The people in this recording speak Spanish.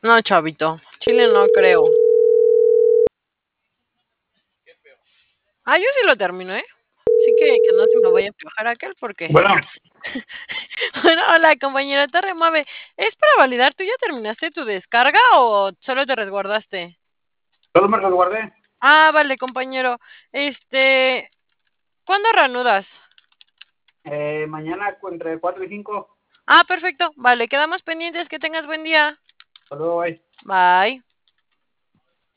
No, chavito. Chile no creo. Ah, yo sí lo termino, ¿eh? Así que no se me vaya a aflojar aquel porque. Bueno, Bueno, hola, compañera, te remueve. Es para validar, ¿tú ya terminaste tu descarga o solo te resguardaste? solo me resguardé. Ah, vale, compañero. ¿Cuándo reanudas? Mañana entre 4 y 5. Ah, perfecto. Vale, quedamos pendientes. Que tengas buen día. Hasta luego, bye. Bye.